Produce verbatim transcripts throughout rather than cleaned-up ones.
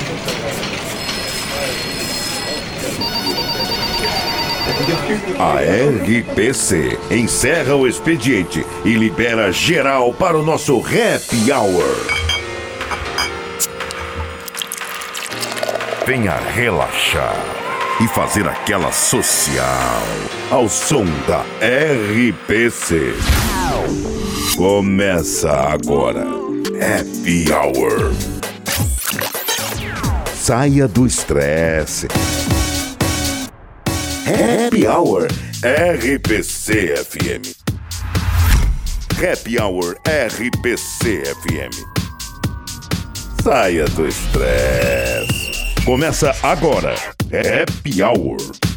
A R P C encerra o expediente e libera geral para o nosso Happy Hour. Venha relaxar e fazer aquela social ao som da R P C. Começa agora, Happy Hour. Saia do estresse. Happy Hour R P C F M. Happy Hour R P C F M. Saia do estresse. Começa agora, Happy Hour.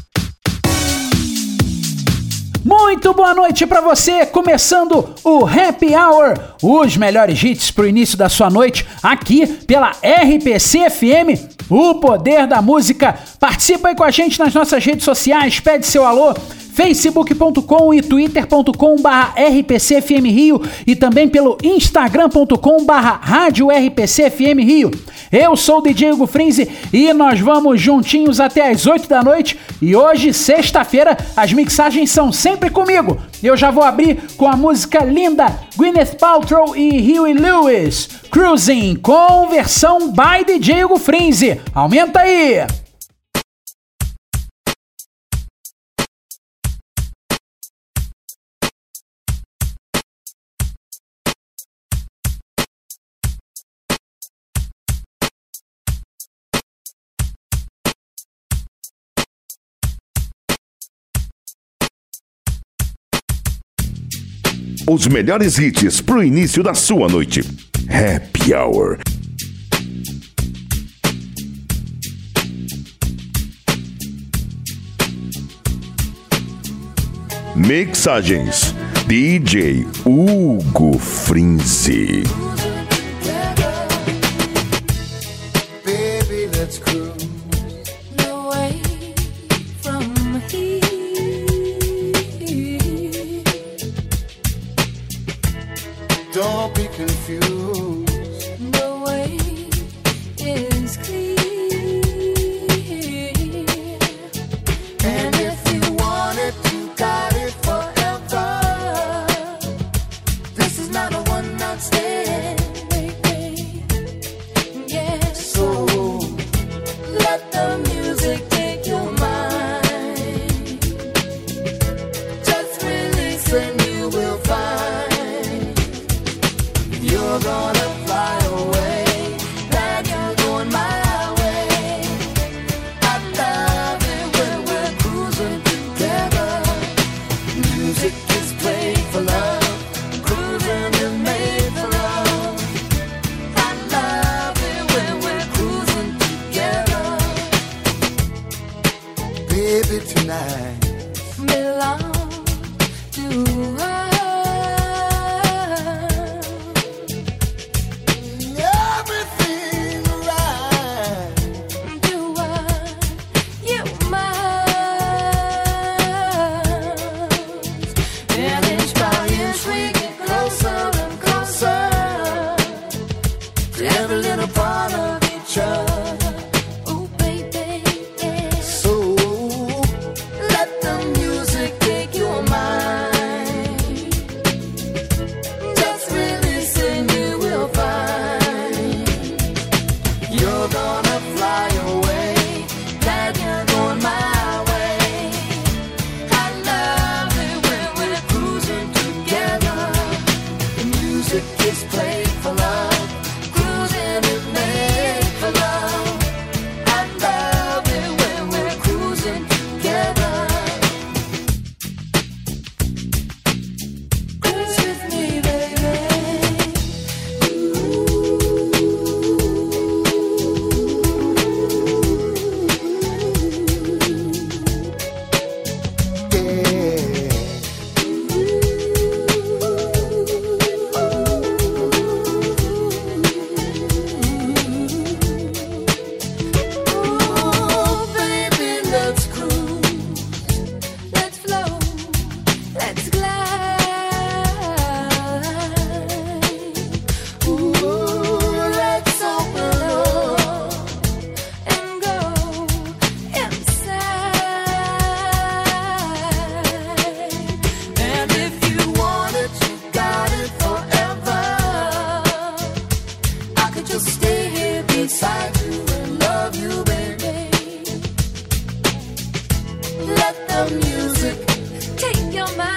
Muito boa noite pra você, começando o Happy Hour, os melhores hits pro início da sua noite, aqui pela R P C F M, o poder da música. Participa aí com a gente nas nossas redes sociais, pede seu alô, facebook ponto com e twitter ponto com barra R P C F M Rio e também pelo instagram ponto com barra rádio R P C F M Rio. Eu sou o D J Hugo Frenzy e nós vamos juntinhos até as oito da noite e hoje, sexta-feira, as mixagens são sempre comigo. Eu já vou abrir com a música linda Gwyneth Paltrow e Huey Lewis, Cruising, com versão by D J Hugo Frenzy. Aumenta aí! Os melhores hits pro início da sua noite. Happy Hour. Mixagens D J Hugo Frenzy. Baby, let's cruise away from here. Don't be confused, the way is clear. And if you want it, you got it forever. This is not a one night stand, baby. Yeah, so let the music take your mind. Just release and you will find you're gonna fly away, that you're going my way. I love it when we're cruising together. Music is played for love, cruising is made for love. I love it when we're cruising together. Baby, tonight belong to us. stay here beside you and love you, baby. Let the music take your mind.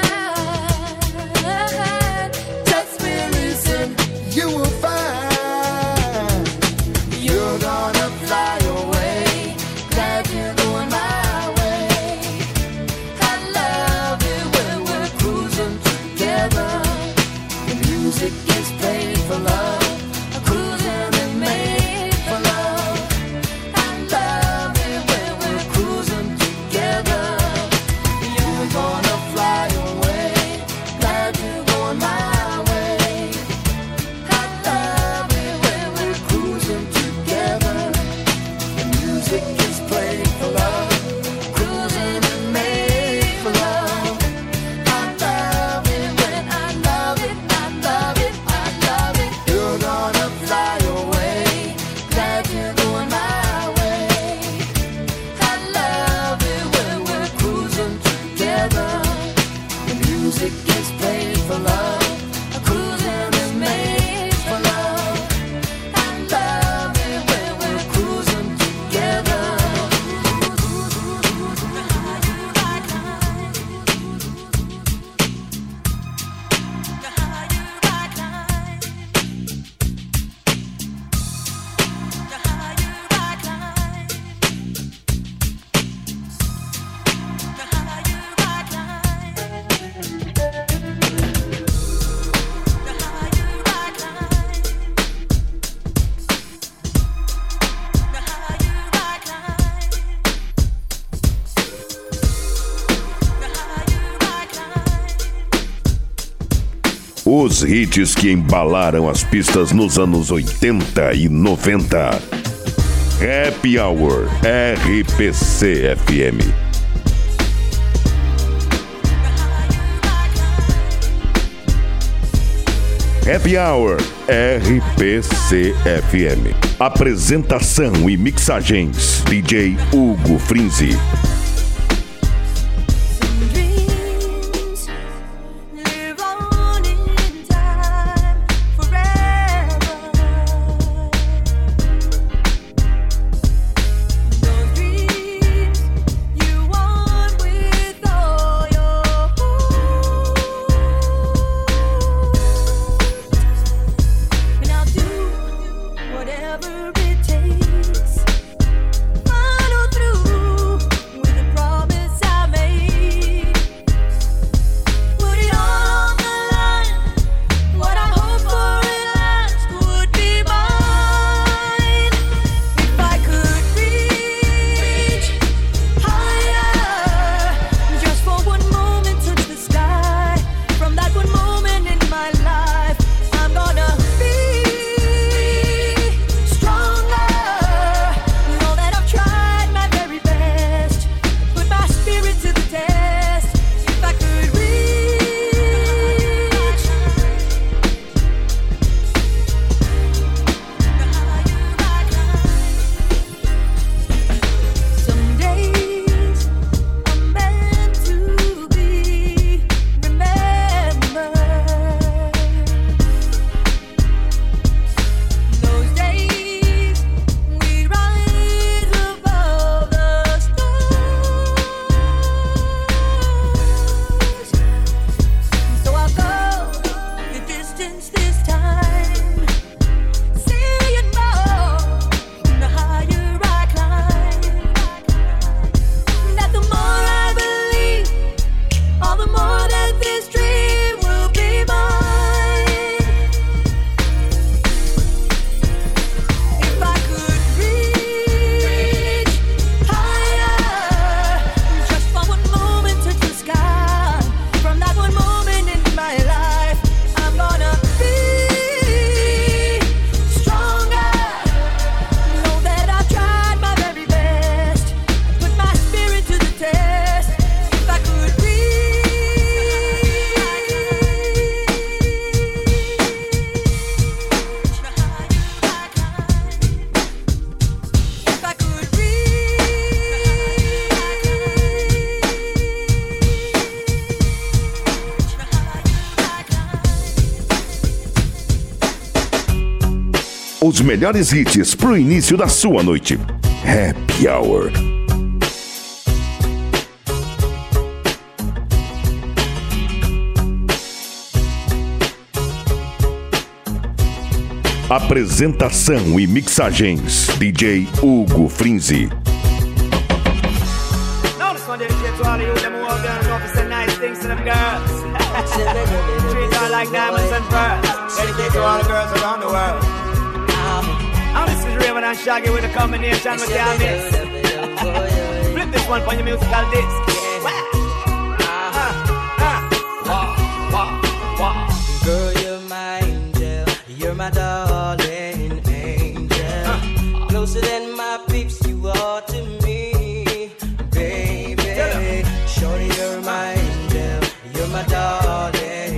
Just release it. You will find you're gonna fly away. Glad you're going my way. I love it when we're cruising together. The music is played for love. A cruising is made for love. I love it when we're cruising together. You're gonna fly away. Glad you're going my way. I love it when we're cruising together. The music is played for love. Cruising is made for love. I love it when I love it. I love it. I love it. You're gonna fly away. Glad you're going my way. I love it when we're cruising together. The music is played for love. A cruising is made for love. I love it when we're cruising together. Os hits que embalaram as pistas nos anos oitenta e noventa. Happy Hour R P C F M. Happy Hour R P C F M. Apresentação e mixagens D J Hugo Frinzi. Dreams live on in time forever. Those dreams you want with all your heart. And I'll do whatever it takes. Follow through with Os melhores hits pro início da sua noite. Happy Hour. Apresentação e mixagens D J Hugo Frinzi. Like diamonds and pearls, dedicate to all the girls around the world. And this is Raymond and Shaggy with a combination with your miss. Flip this one for your musical disc. Girl, you're my angel, you're my darling angel. Closer than my peeps, you are to me, baby. Shorty, you're my angel, you're my darling.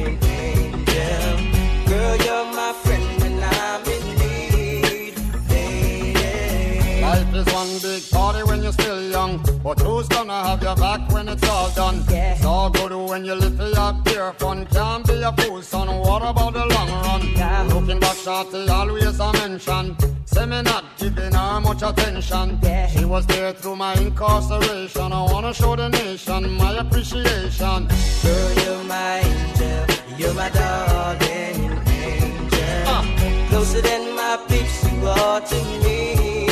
One big party when you're still young, but who's gonna have your back when it's all done? Yeah. It's all good when you live for your pure fun. Can't be a fool, son. What about the long run? Yeah. Looking back, shorty always a mention. Say me not giving her much attention. Yeah. She was there through my incarceration. I wanna show the nation my appreciation. Girl, you're my angel, you're my darling angel. Uh. Closer than my peeps, you are to me.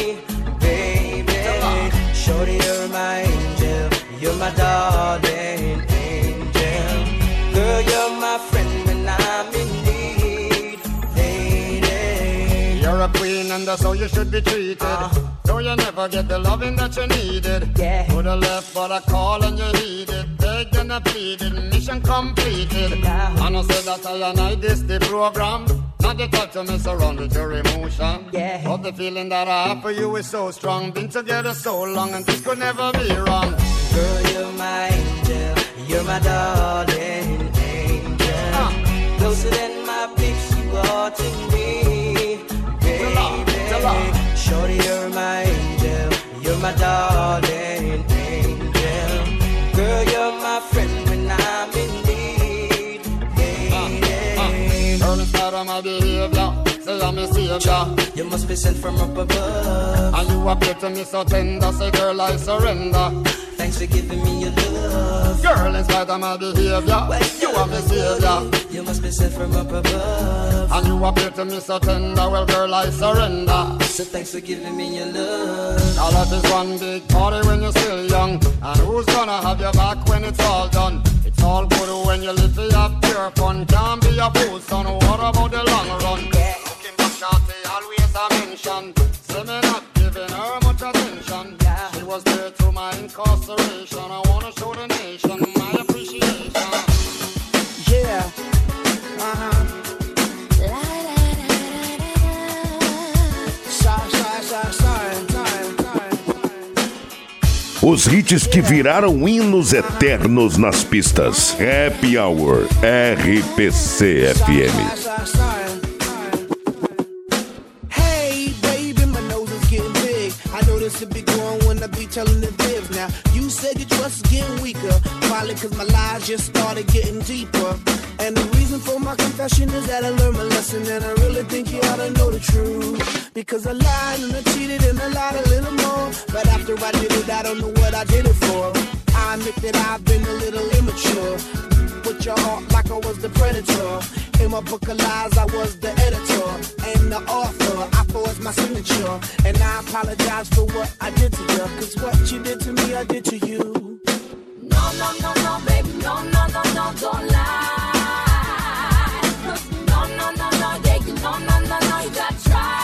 Shorty, you're my angel, you're my darling angel. Girl, you're my friend when I'm in need, lady. You're a queen and that's how you should be treated. Uh, so you never get the loving that you needed. Yeah. Could have left but I call and you heeded. Begged and I pleaded, mission completed. Yeah. And I said that I and I this the program. Not the type to mess around with your emotion. Yeah. But the feeling that I have for you is so strong. Been together so long and this could never be wrong. Girl, you're my angel, you're my darling angel. Uh. Closer than my peeps, you are to me, baby. Shorty, you're my angel, you're my darling angel. Girl, you're my friend when I'm in need, baby. Girl, instead of my behavior, say I'm a savior. You must be sent from up above. And you appear to me so tender, say girl I surrender. Thanks for giving me your love. Girl, in spite of my behavior, you are my savior. You must be sent from up above. And you appear to me so tender, well girl I surrender. So thanks for giving me your love. Now life is one big party when you're still young. And who's gonna have your back when it's all done? It's all good when you live for your pure fun. Can't be a fool, son. What about the long run? Yeah. Looking back, shorty, always a mention. Say me not giving her much attention. Yeah. She was there through my incarceration. I wanna show the nation my appreciation. Yeah. Uh-huh. Os hits que viraram hinos eternos nas pistas. Happy Hour, R P C F M. Hey, baby, my nose is getting big. I know this will be going when I be telling the fibs. Now, you said your trust is getting weaker. Probably cause my lies just started getting deeper. And the reason for my confession is that I learned my lesson. And I really think you ought to know the truth. Because I lied and I cheated and I lied a little more. But after I did it, I don't know what I did it for. I admit that I've been a little immature. Put your heart like I was the predator. In my book of lies, I was the editor and the author. I forged my signature. And I apologize for what I did to you. Cause what you did to me, I did to you. No, no, no, no, baby, no, no, no, no, don't lie. No, no, no, no, yeah, you no, no, no, no, you gotta try.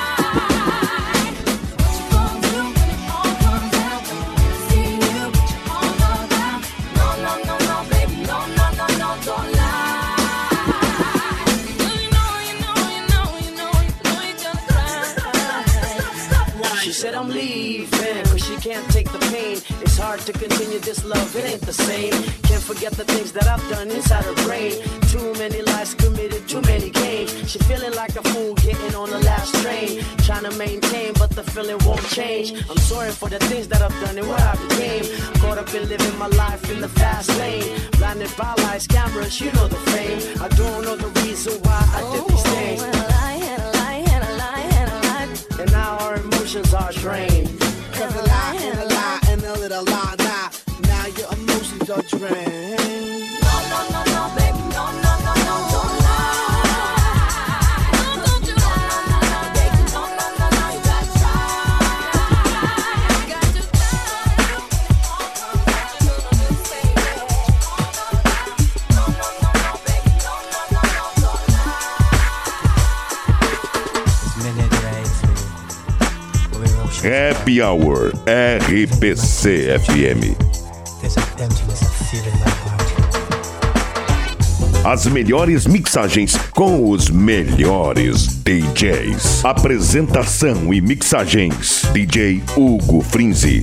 What you gonna do when it all comes out? See you, put your arm around. No, no, no, no, baby, no, no, no, no, don't lie. You know, you know, you know, you know, you know, you just lie. She said I'm leaving, cause she can't take the pain. It's hard to continue this love, it ain't the same. Can't forget the things that I've done inside her brain. Too many lies committed, too many games. She feeling like a fool getting on the last train. Trying to maintain, but the feeling won't change. I'm sorry for the things that I've done and where I became. Caught up in living my life in the fast lane. Blinded by lights, cameras, you know the fame. I don't know the reason why I did these things. And a lie, and a lie, and a lie, and emotions are drained. Cause a lie and a lie and a little lie, lie. Now your emotions are drained. No, no, no, no, baby, no, no, no, no, don't lie. No, don't you lie, no, no, baby, no, no, no, no, you gotta try. You got to try. No, no, no, no, baby, no, no, no, no, don't lie. Happy Hour R P C F M. As melhores mixagens com os melhores D Js. Apresentação e mixagens D J Hugo Frinzi.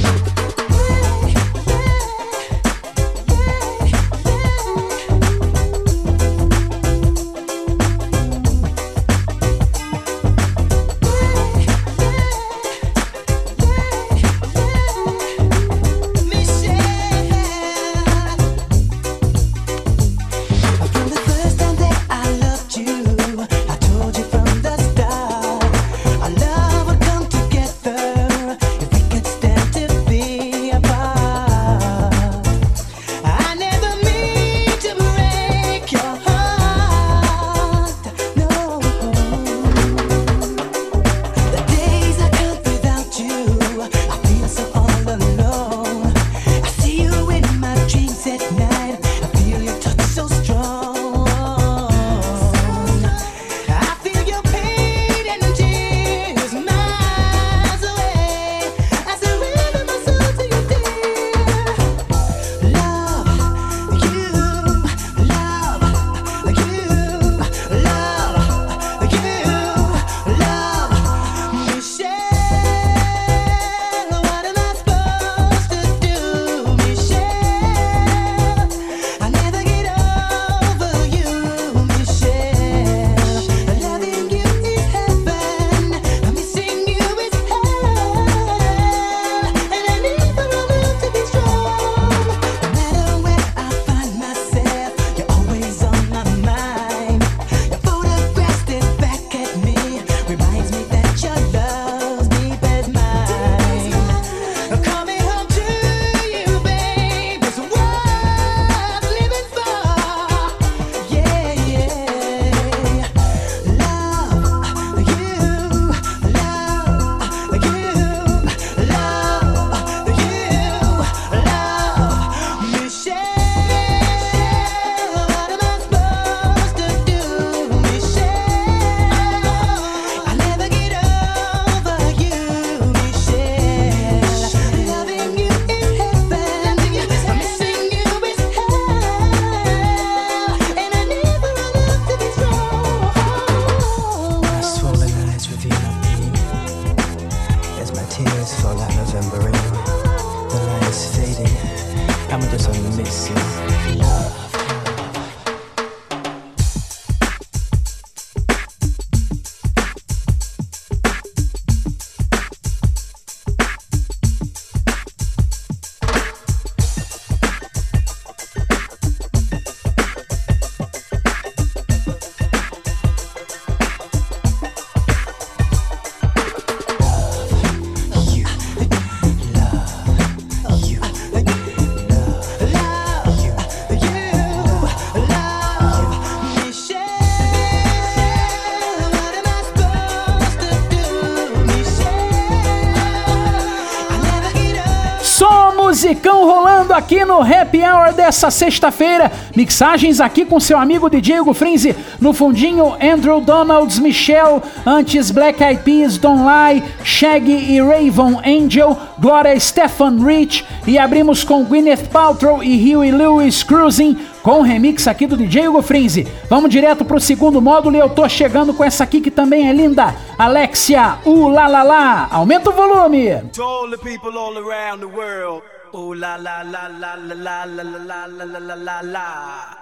Musicão rolando aqui no Happy Hour dessa sexta-feira. Mixagens aqui com seu amigo D J Hugo Frinzi. No fundinho, Andrew Donalds, Michelle. Antes, Black Eyed Peas, Don't Lie, Shaggy e Rayvon Angel. Gloria Stefan Rich. E abrimos com Gwyneth Paltrow e Huey Lewis, Cruising, com o remix aqui do D J Hugo Frinzi. Vamos direto pro segundo módulo e eu tô chegando com essa aqui que também é linda. Alexia, uh la la la. Aumenta o volume. To all the people all around the world. Ooh la la la la la la la la la la la la la.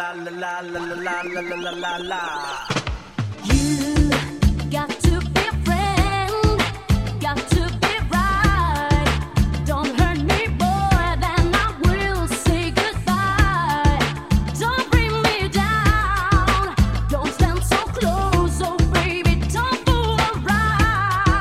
la la la la la la la la la la. You got to be a friend, got to be right. Don't hurt me more than I will say goodbye. Don't bring me down, don't stand so close, oh baby, don't fool around.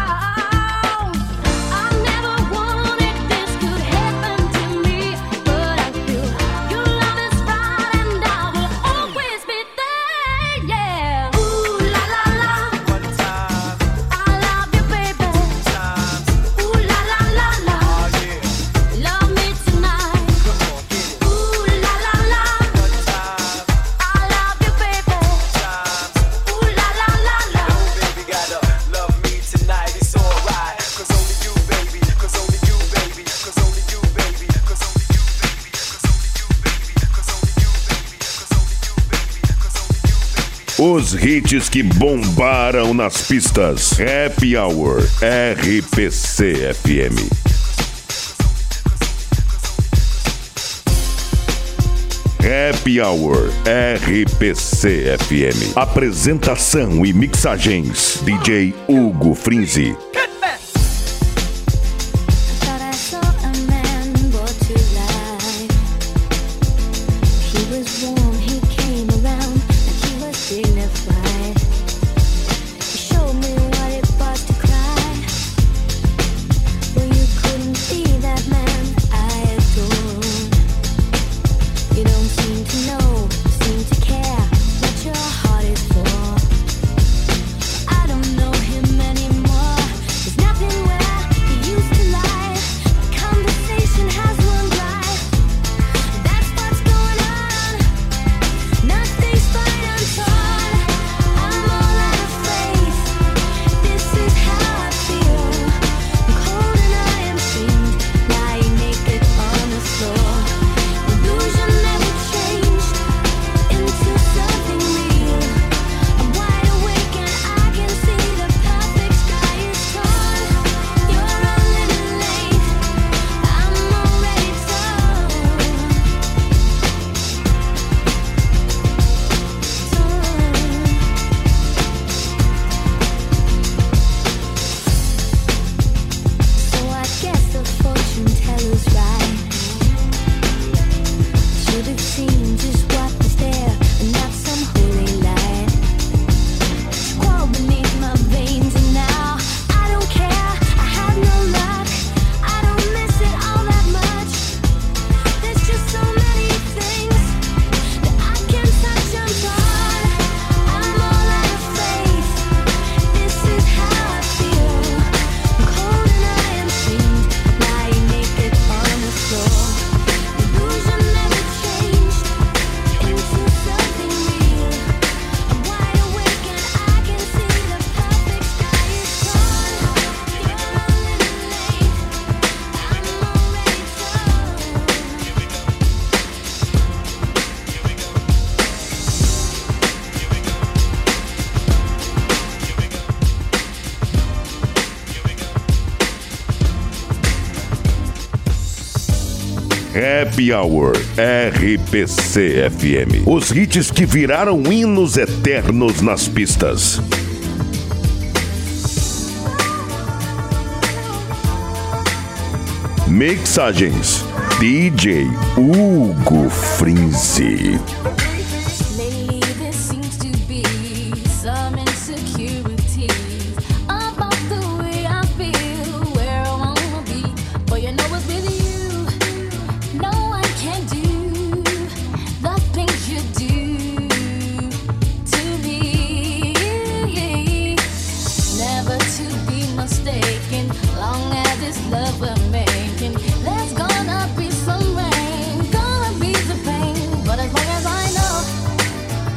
I never wanted this could happen to me, but I feel your love is right and I will always be there, yeah. Ooh la la la, One time, I love you baby. times, Ooh la la la la, oh yeah. love me tonight. Come on, get it. Ooh la la la, One time, I love you baby. times. Ooh la la la la. Baby gotta love me tonight, it's alright. Cause only you, baby, cause only you, baby, cause only you, baby, cause only you, baby, cause only you, baby, cause only you, baby, cause only you, baby, cause only you, baby. Os hits que bombaram nas pistas. Happy Hour R P C F M. Happy Hour R P C F M. Apresentação e mixagens D J Hugo Frinzi. Thought I saw a man brought to life. He was warm, he came around, and he was dignified. He showed me what it was to cry. Well, you couldn't be that man I adore. You don't seem to know, seem to care what your heart is for. I don't know him anymore. There's nothing where he used to lie. Conversation has run dry. That's what's going on. Nothing's fine, I'm torn. I'm all out of faith. This is how I feel. I'm cold and I am shamed, lying naked on the floor. Illusion never changed into something real. I'm wide awake and I can see the perfect sky is torn. You're a little late, I'm already torn. So I guess the fortune teller's right. Should have seen just what was there and not some holy light. Squall beneath my veins and now I don't care. I have no luck. I don't miss it all that much. There's just so many things that I can't touch. I'm torn. I'm all out of faith. This is how I feel. I'm cold and I am shamed, lying naked on the floor. Illusion never changed into something real. I'm wide awake and I can see the perfect sky is torn. You're a little late, I'm already Happy Hour R P C F M. Os hits que viraram hinos eternos nas pistas. Mixagens D J Hugo Frinzi. Lately there seems to be some insecurity about the way I feel, where I wanna be. But you know it's with you, no one can do the things you do to me. Never to be mistaken, long as it's love we're making. There's gonna be some rain, gonna be the pain, but as long as I know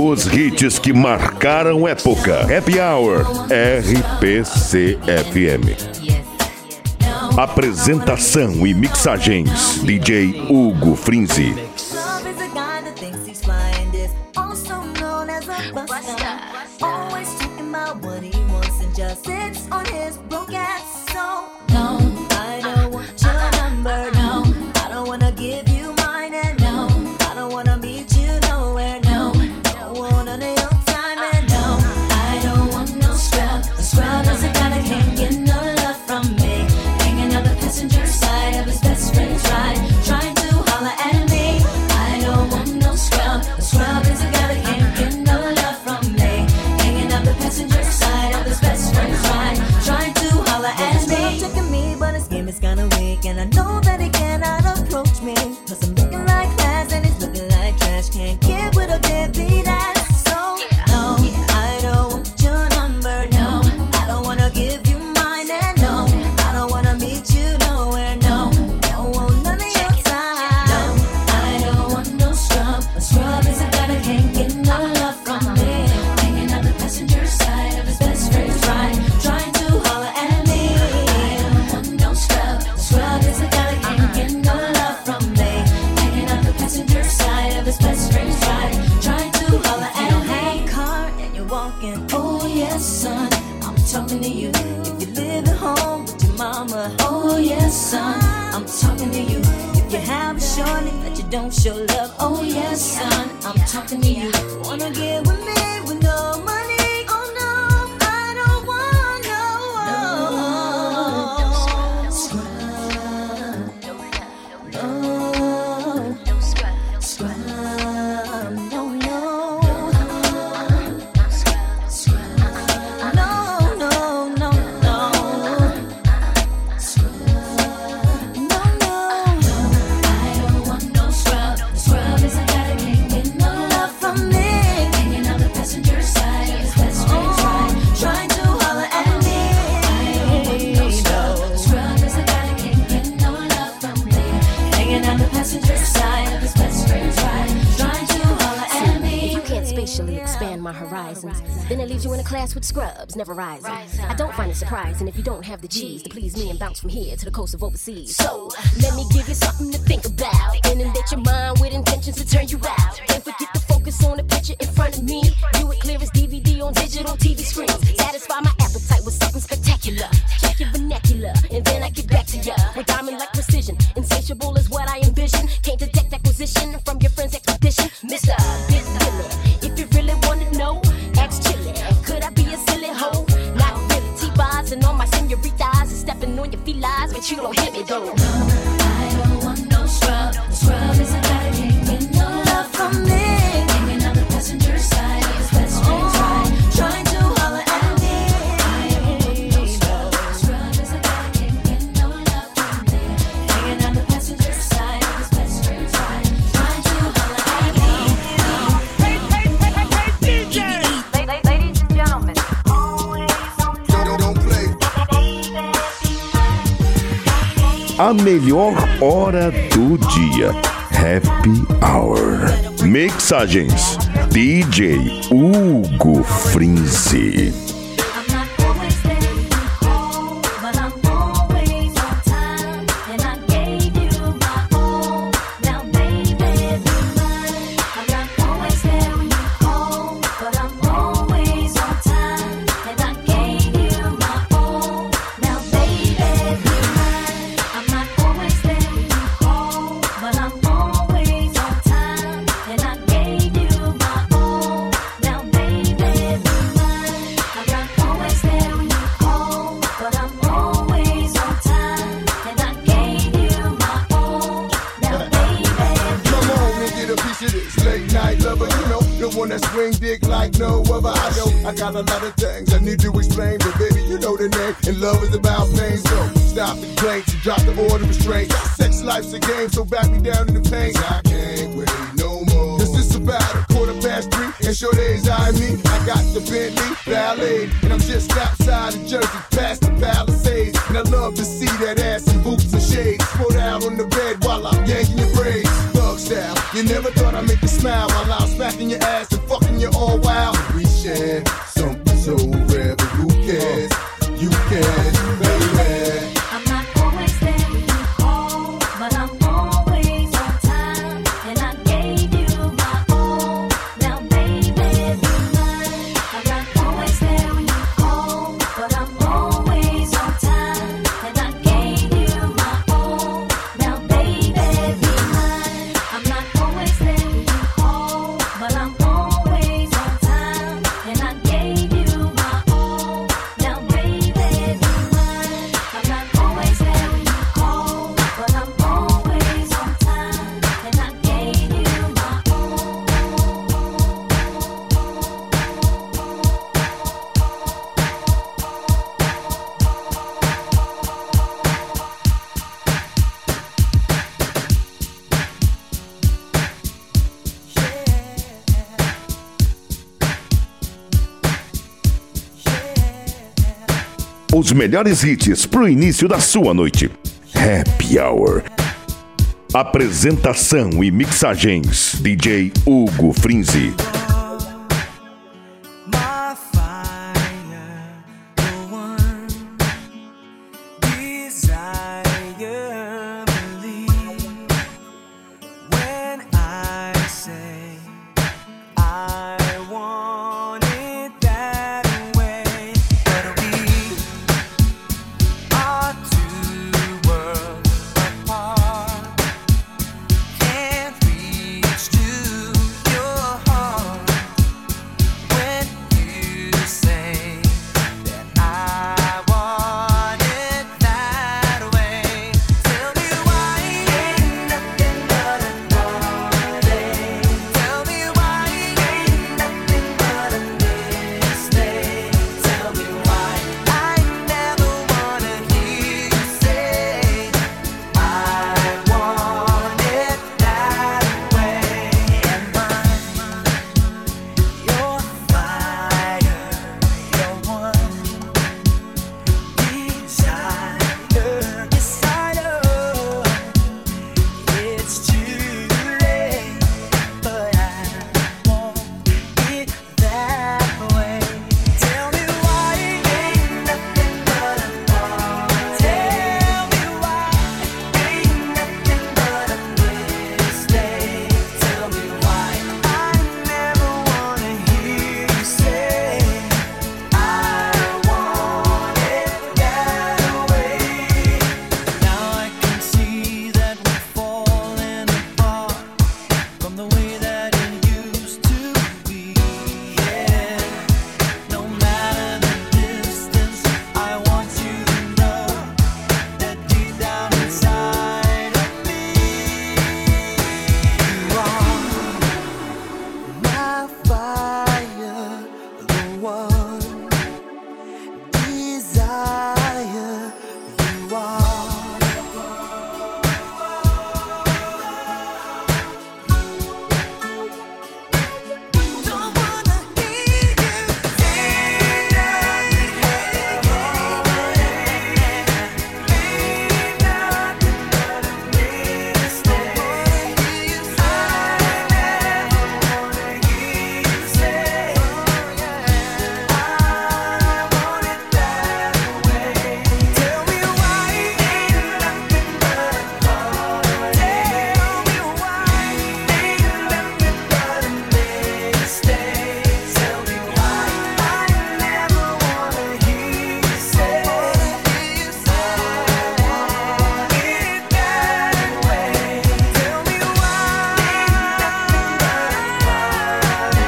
Os hits que marcaram época. Happy Hour R P C F M. Apresentação e mixagens D J Hugo Frinzi. Love is a guy that thinks he's flying this, also known as a buster. Always talking about what he wants and just sits on his broke ass. So no, I don't want your number. No, I don't wanna give you mine. And no, I don't wanna meet you nowhere. No, don't want none of your time. And no, I don't want no scrub. The scrub is a guy that can't get no love from me. Hanging on the passenger side of his best friend's ride, trying to holler at me. I don't want no scrub. The scrub is a guy that can't get no love from me. Hanging on the passenger side of his best friend's ride, trying to holler at me. Checking me, but his game is kinda weak, and I know that he cannot approach me. Cause I'm looking like class and he's looking like trash. Can't get with a deadbeat ass. So no, I don't want your number. No, I don't wanna give you mine. And no, I don't wanna meet you nowhere. No, don't want none of your time. No, I don't want no scrub. A scrub is a guy that can't get no love from me. Hanging on the passenger side of his best friend's ride, trying to holler at me. I don't want no scrub. A scrub is a guy that can't get no love from me. Hanging on the passenger side of his best friend's ride, trying to holler at me. Hey, car, and you're walking. Oh yes, son, I'm talking to you. If you live at home with your mama. Oh yes, son, I'm talking to you. If you have a shorty that you don't show love. Oh yes, son, I'm talking to you. Wanna get with me with no money? Oh no, I don't want no, no scrub. No scrub. No, no. No, no, no, no. No, no. I don't want no scrub. Scrub is a guy that can't get no love from me. Hanging on the passenger side of his best friend's ride, trying to holler at me. I don't want no scrub. Scrub is a guy that can't get no love from me. Hanging on the passenger side of his best friend's ride, trying to holler at me. If you can't spatially expand my horizons, then it leaves you in a class with scrubs, never rising. I don't find it surprising if you don't have the G's to please me and bounce from here to the coast of overseas. So, let me give you something to think about. Inundate your mind with intentions to turn you out. Don't forget to focus on the picture in front of me. View it clear as D V D on digital T V screens. Satisfy my appetite with something spectacular. Check your vernacular, and then I get back to ya with diamond-like precision. Insatiable is what I envision. Can't detect acquisition from your friend's expedition. Mister Big Billy, if you really wanna know, ask Chili. Could I be a silly hoe? Not really. T-bars and all my senoritas and stepping on your felines, but you don't hit me though. I don't want no scrub. Scrub is a guy that can't get no love from me. Hanging on the passenger side of his best friend's ride, trying to holler at me. I don't want no scrub. Scrub is a guy that can't get no love from me. Hanging on the passenger side of his best friend's ride, trying to holler at me. Hey, hey, hey, hey, hey, D J! Ladies and gentlemen, Don't, don't play. A melhor hora do dia. Happy Hour. Mixagens D J Hugo Frinzi. I'm not always there when you call, but I'm always on time. And I gave you my all. Now, baby, be mine. I'm not always there when you call, but I'm always on time. And I gave you my all. Now, baby, be mine. I'm not always there when you call, but I'm always on time. And I gave you my all. Now, baby, be mine. I'm not always there when you call, but I'm always on time. And I gave you my all. Now, baby, Come on and get a piece of this late night lover, you know, the one that swing dick like no other. I know I got a lot of things I need to explain, but baby, you know the name, and love is about pain. So stop the complaints and drop the order of restraint. Sex life's a game, so back me down in the pain. I can't wait no more. Cause it's about a quarter past three, and sure days I mean I got the Bentley Ballet, and I'm just outside of Jersey, past the Palisades. And I love to see that ass in boots and shades. Put out on the bed while I'm yanking your braids. Thug style, you never thought I'd make you smile while I'm smacking your ass and fucking your arm. you can, baby. I'm not always there when you call, but I'm always on time. And I gave you my all. Now, baby, be mine. I'm not always there when you call, but I'm always on time. And I gave you my all. Now, baby, be mine. I'm not always there when you call, but I'm always on time. And I gave you my all. Now, baby, be mine. I'm not always there when you call, but I'm always on time. And I gave you my all. Os melhores hits pro início da sua noite. Happy Hour. Apresentação e mixagens D J Hugo Frinzi. My fire, the one desire, believe when I say I want it that way. But we are two worlds apart, can't reach to your heart. When you say that I want it that way, tell me why ain't nothing but a heartache. Tell me why ain't nothing but a mistake. Tell me why I never wanna hear you say I want it that way. And mine, your fire, your one desire. Yes, I know it's too late, but I want it that way. Tell me why ain't nothing but a thought. Tell me why ain't nothing but a mistake. Tell me why I never wanna hear you say I want it that way. Now I can see that we're falling apart from the way that it used to be. Yeah, no matter the distance, I want you to know that deep down inside of me, you are my fire, the one desire. You are. Don't wanna hear you say nothing, hey, ain't nothing but a mistake. I never wanna hear you say I want it that way. Tell me why ain't nothing but a thought. Tell me why ain't nothing but a mistake. Tell me why I never wanna hear you say I want it that way. Tell me why ain't nothing but a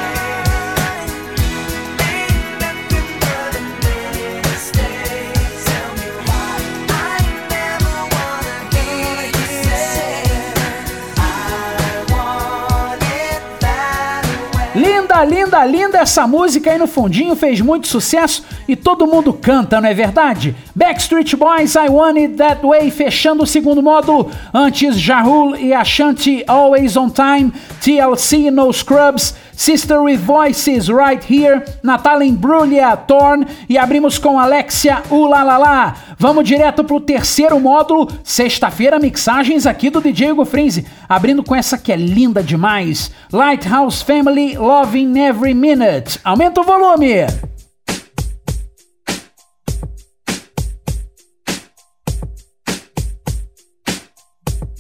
ain't nothing but a mistake. Tell me why I never wanna hear you say I want it that way. Linda, linda, linda essa música aí no fundinho, fez muito sucesso e todo mundo canta, não é verdade? Backstreet Boys, I Want It That Way, fechando o segundo módulo. Antes, Ja Rule e Ashanti, Always On Time. T L C, No Scrubs. Sister with Voices, Right Here. Natalia Imbruglia, Torn. E abrimos com Alexia, Ulalala. Vamos direto pro terceiro módulo. Sexta-feira, mixagens aqui do D J Hugo Frinzi. Abrindo com essa que é linda demais. Lighthouse Family, Loving Every Minute. Aumenta o volume.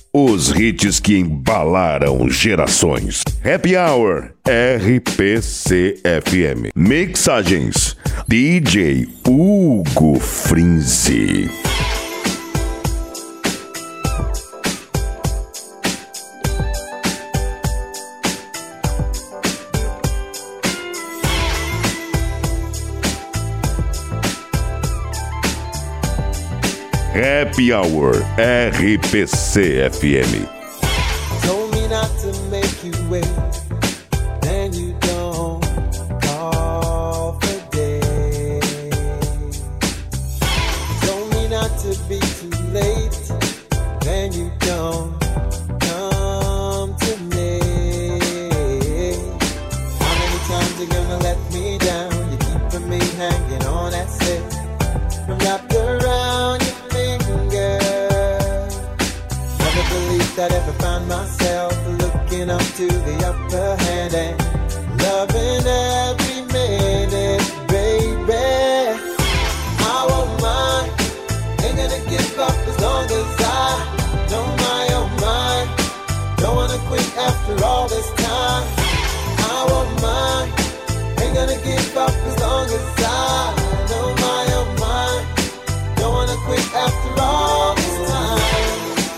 Os hits que embalaram gerações. Happy Hour R P C F M. Mixagens D J Hugo Frinzi. Happy Hour R P C F M. Told me not to make you wait, then you don't call for day. Told me not to be too late, then you don't come to me. How many times you gonna let me down? You're keeping me hanging on that stick, wrapped around your finger. Never believed I'd ever find myself looking up to the upper hand and loving every minute, baby. I won't mind, ain't gonna give up as long as I know my own mind. Don't wanna quit after all this time. I won't mind, ain't gonna give up as long as I know my own mind. Don't wanna quit after all this time.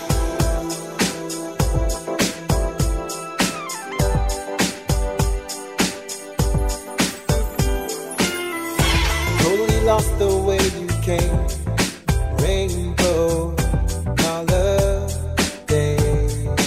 Totally lost the way you came, rainbow color day.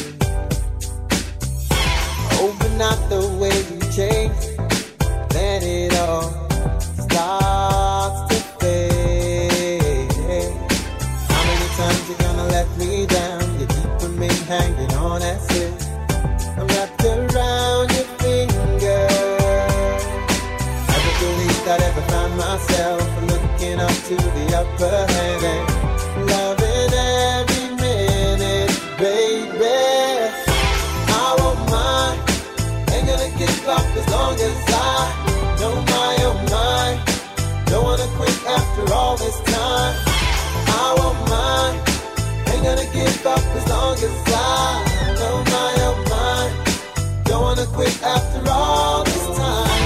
Oh, but not the way you changed, then it all starts to fade. How many times you gonna let me down? You're keeping me hanging on that stick, I'm wrapped around your finger. Never believed I'd ever find myself looking up to the upper hand and loving every minute, baby. I won't mind, ain't gonna give up as long as I know my own mind. Don't wanna quit after all this time. I won't mind, ain't gonna give up as long as I know my own mind. Don't wanna quit after all this time.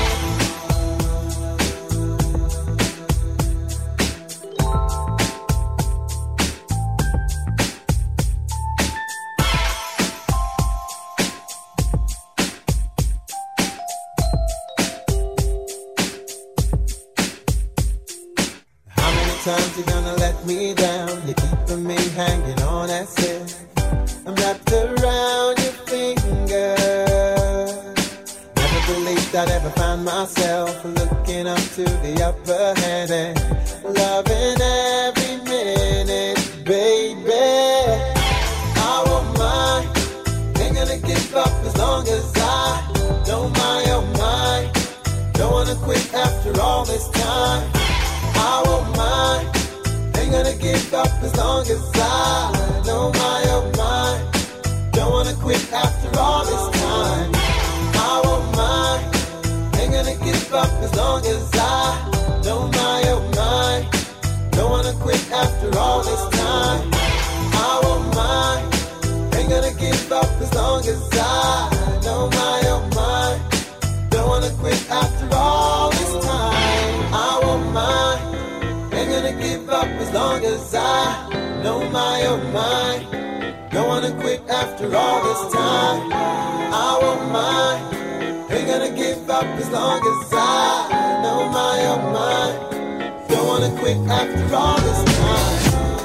How many times you gonna let me down? You're keeping me hanging on that stick, I'm wrapped around your finger. Never believed I'd ever find myself looking up to the upper hand and loving every minute, baby. I won't mind, ain't gonna give up as long as I know my own mind. Don't wanna quit after all this time. I won't mind, ain't gonna give up as long as I know my own mind. Don't wanna quit after all this time. I won't mind, ain't gonna give up as long as I know my own mind. Don't wanna quit after all this time. I won't mind, ain't gonna give up as long as I know my own mind. Don't wanna quit after all this time. I won't mind, ain't gonna give up as long as I know my own mind. Don't wanna quit after all this time. I won't mind, ain't gonna give up as long as I know my own mind. Don't wanna quit after all this time.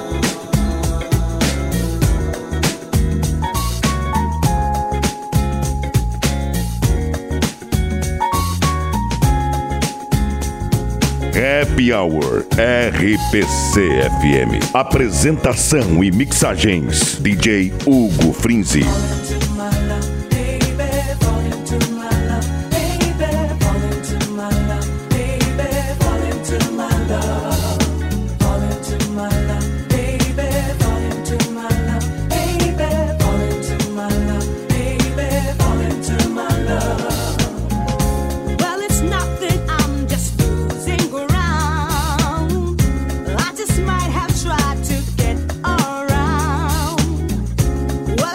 Happy Hour R P C F M. Apresentação e mixagens D J Hugo Frinzi. Well,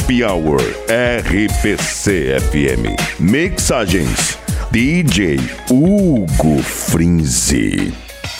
Happy Hour R P C F M. Mixagens D J Hugo Frinzi.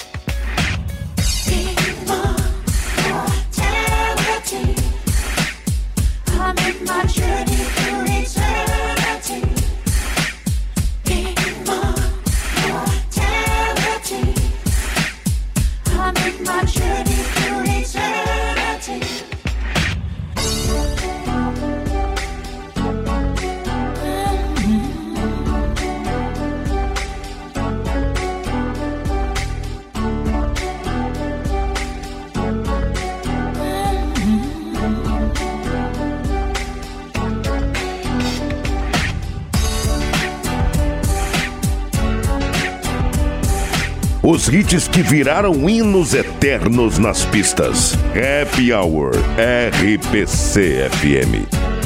Os hits que viraram hinos eternos nas pistas. Happy Hour R P C F M.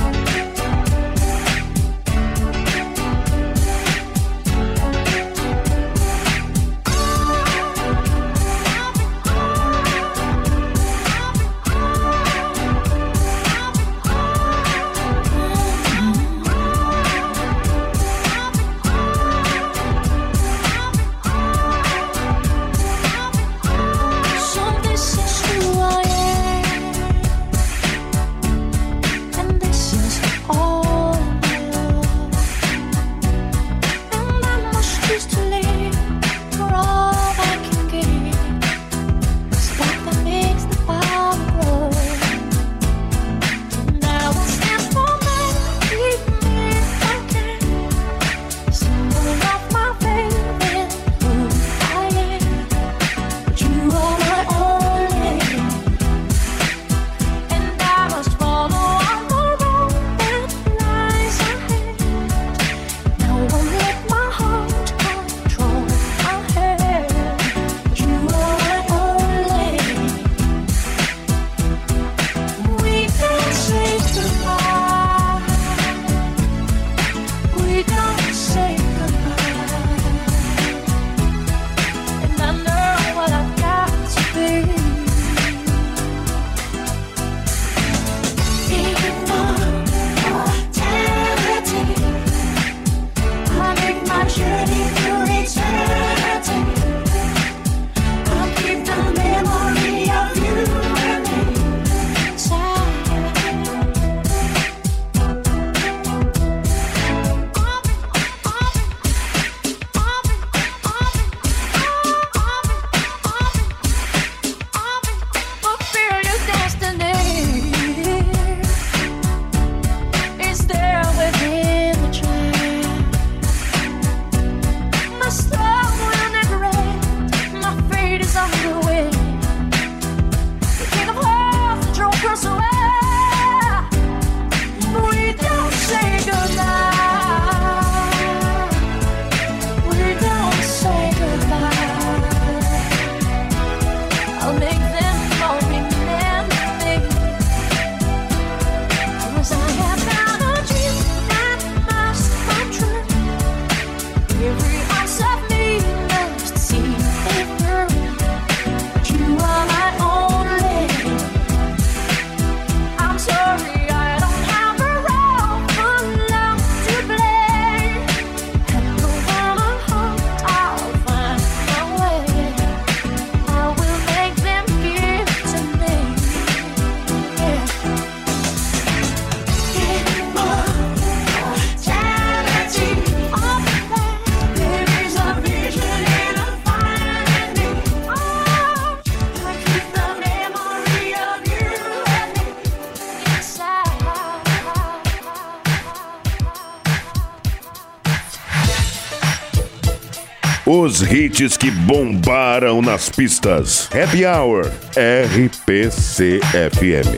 Os hits que bombaram nas pistas. Happy Hour R P C F M.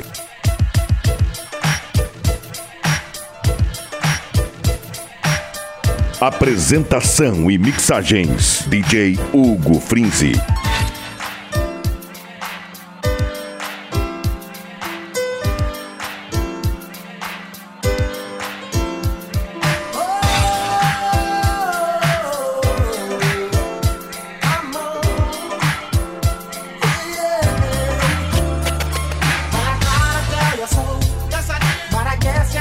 Apresentação e mixagens D J Hugo Frinzi. But I guess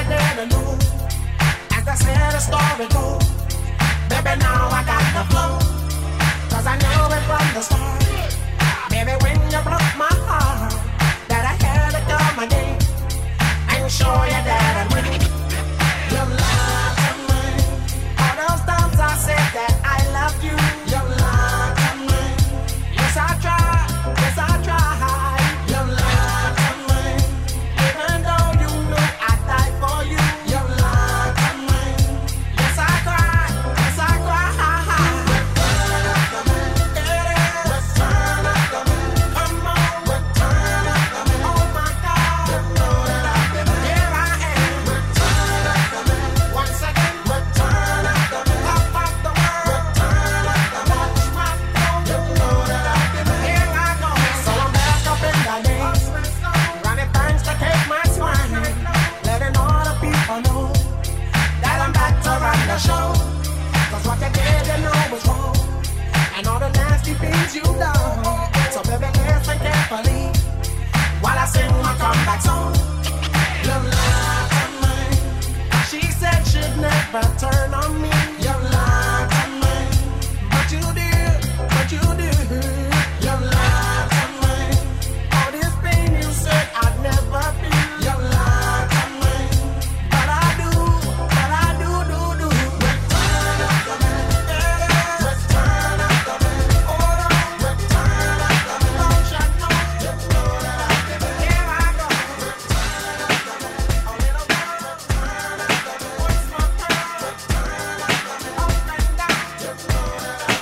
let you down. So baby, listen carefully while I sing my comeback song. Your light of mine. She said she'd never turn on me. Your light of mine. But you did, but you did. Your light of mine. All this pain you said I'd never feel. Your light of mine. But I do, but I do, do, do. Return of the man. Return of the man. Hold on. Return of the man. Don't you know? Just know that I give it. Here I go. Return of the man. A little girl. Return of the man. What's my girl? Return of the man. Up and down. Just know that I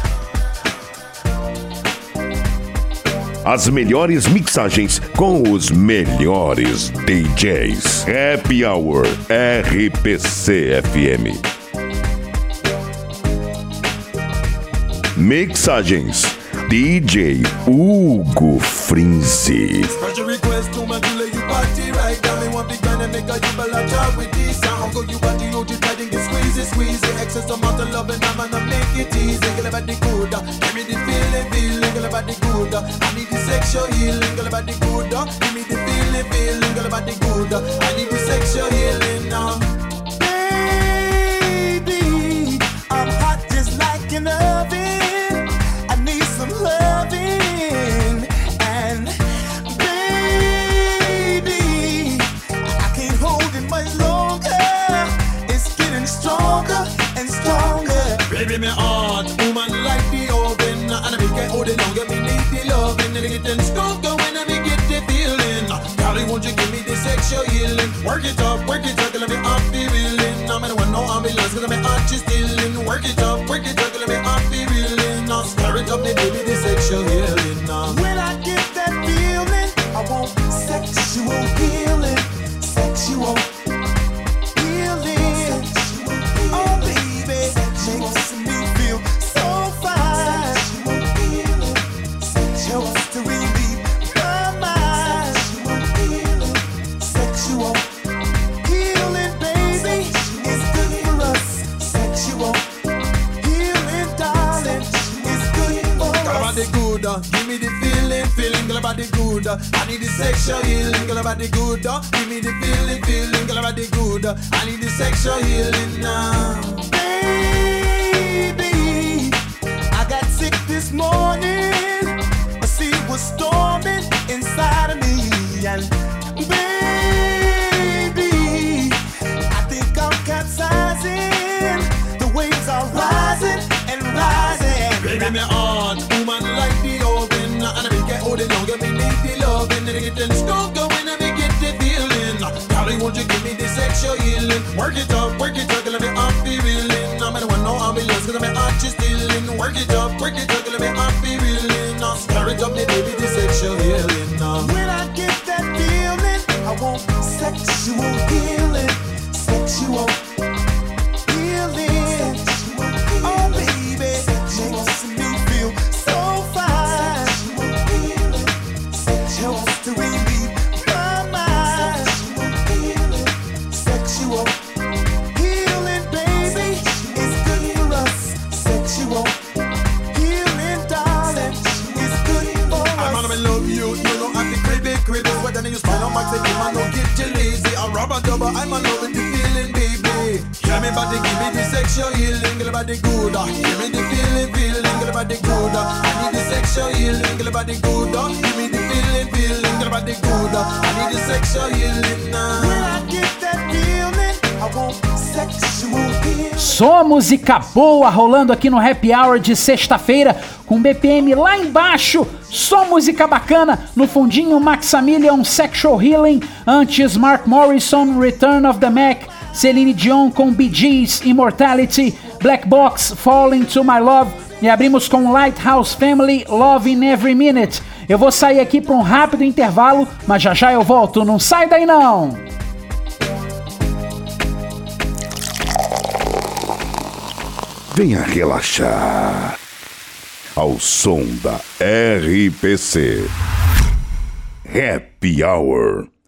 As melhores mixagens com os melhores D Js. Happy Hour R P C F M. Mixagens D J Hugo Frinzi. Special request to my dealer, you party right now. Me want big man and make a you ball out with this sound. Go you party, you just try to get squeezy, squeezy. Excess amount of love and I'm gonna make it easy. Girl about the good, give me the feeling, feeling. Girl about the good, I need the sexual healing. Girl about the good, give me the feeling, feeling. Girl about the good, I need the sexual healing now. Baby, I'm hot just like an oven. I need some loving. And baby, I can't hold it much longer. It's getting stronger and stronger. Baby, me heart, woman like the oven. And I make it hold it longer, me need the loving. And it getting stronger when I make it the feeling. Darling, won't you give me the sexual healing? Work it up, work it up, let me off the feeling. I'm in one no ambulance, cause I'm out just stealing. Work it up, work it up, let me off the feeling. Now stir it up, me baby, the sexual healing now. When I get that feeling, I want sexual healing. Sexual healing. Oh baby, makes me feel so fine. Sexual healing. Helps to relieve my mind. Sexual healing, baby, is good for us. Sexual healing, darling, is good for Girl about the us. good, uh, give me the feeling, feeling. Girl about the good, uh, I need the sexual healing. Girl about the good, uh, give me the feeling, feeling. Girl about the good, uh, I need the sexual healing now. Baby, I got sick this morning. I see it was storming inside of me. And baby, I think I'm capsizing. The waves are rising and rising. Baby, me heart, woman like the oven. And I make it hold it longer, me need the loving. And it getting stronger when I make it the feeling. Darling, won't you give me the sexual healing? Work it up, work it up, let me off the feeling. I'm in one no ambulance, cause I'm out just stealing. Work it up, work it up, let me off the feeling. Now stir it up, me baby, the sexual healing now. When I get that feeling, I want sexual healing. Sexual healing. Oh baby, makes me feel so fine. Helps to relieve my mind. Sexual healing, baby, is good for us. Sexual healing, darling, is good for I'm us. gonna love you, you know I'm the crazy, crazy. But then you smile on my take him, I don't get you lazy. A rubber double, I'm a love with the feeling, baby. Tell me about the, give me the sexual healing, girl about the good. uh, Give me the feeling, feeling, girl about the good. uh, I need the sexual healing, girl about the good. uh, Give me the feeling, feeling, girl about the good. uh, I need the sexual healing now. When I get that feeling, I want sexual healing. Só música boa rolando aqui no Happy Hour de sexta-feira, com B P M lá embaixo, só música bacana, no fundinho Maximilian Sexual Healing, antes Mark Morrison, Return of the Mac, Celine Dion com Bee Gees, Immortality, Black Box, Falling to My Love, e abrimos com Lighthouse Family, Love in Every Minute. Eu vou sair aqui para um rápido intervalo, mas já já eu volto, não sai daí não! Venha relaxar ao som da R P C. Happy Hour.